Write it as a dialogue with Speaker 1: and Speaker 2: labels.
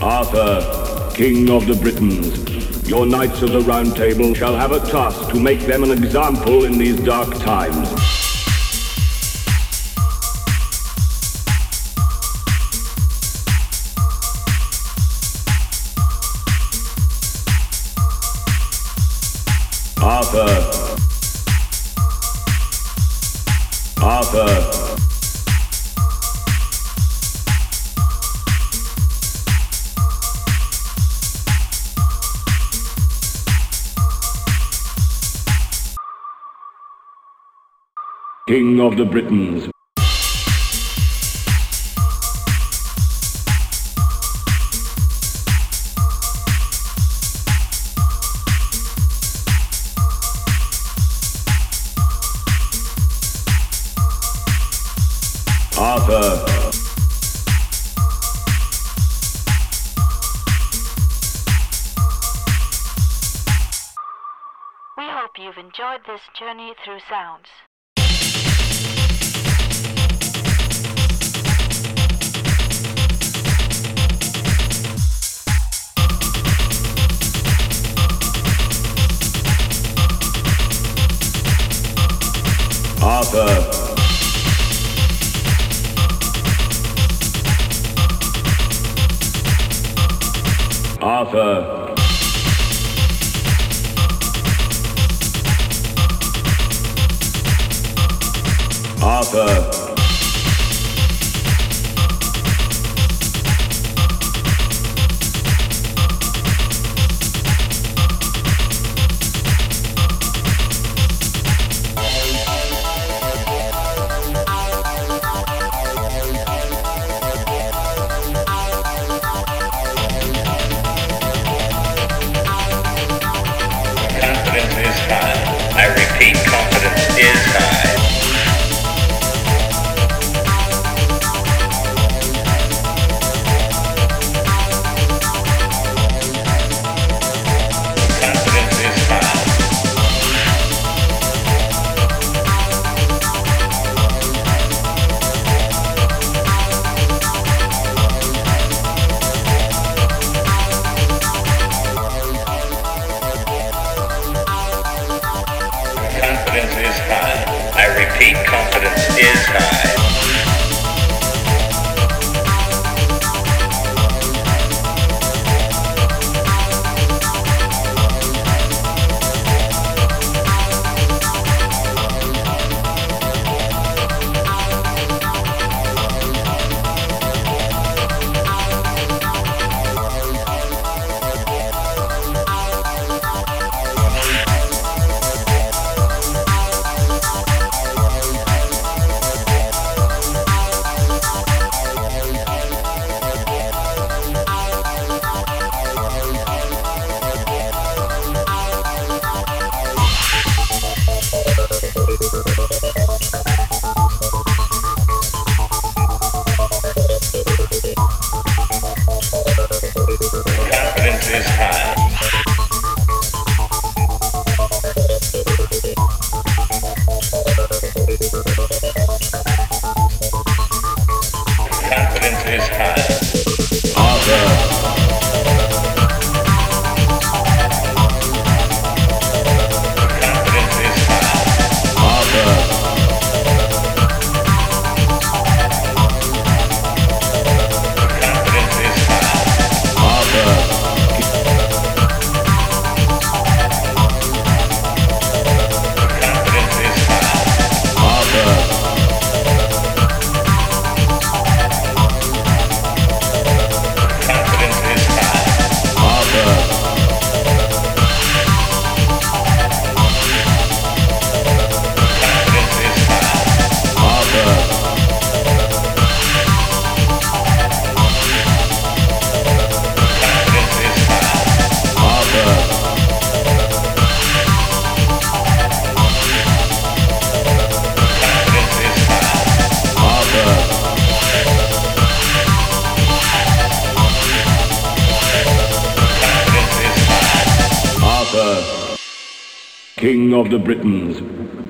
Speaker 1: Arthur, King of the Britons, your knights of the Round Table shall have a task to make them an example in these dark times. Arthur. Arthur. King of the Britons. Arthur.
Speaker 2: We hope you've enjoyed this journey through sounds.
Speaker 1: Arthur. Arthur. Arthur.
Speaker 3: I repeat, confidence is high. Confidence is high. Confidence is high. I repeat, confidence is high. Confidence is high. Confidence is high.
Speaker 1: Arthur.
Speaker 3: Confidence is high.
Speaker 1: Arthur.
Speaker 3: Confidence is high.
Speaker 1: Arthur.
Speaker 3: Confidence is high.
Speaker 1: Arthur.
Speaker 3: Confidence is high.
Speaker 1: Arthur.
Speaker 3: Confidence is high.
Speaker 1: Arthur.
Speaker 3: Confidence is high.
Speaker 1: Arthur.
Speaker 3: Confidence is high.
Speaker 1: Arthur.
Speaker 3: Confidence is high.
Speaker 1: Arthur, King of the Britons,